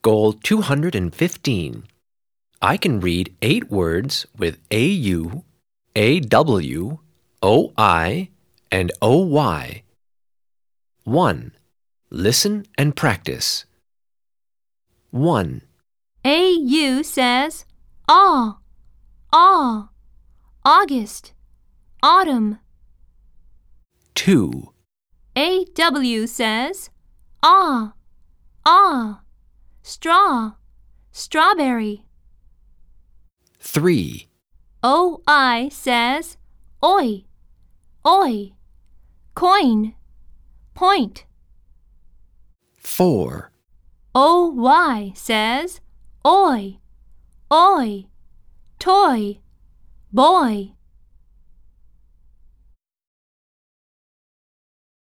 Goal 215. I can read 8 words with AU, AW, OI, and OY. 1. Listen and practice. 1, AU says aw, aw, August, autumn. 2, AW says ah, straw, strawberry. 3, OI says oi, coin, point. 4, OY says oi, toy, boy.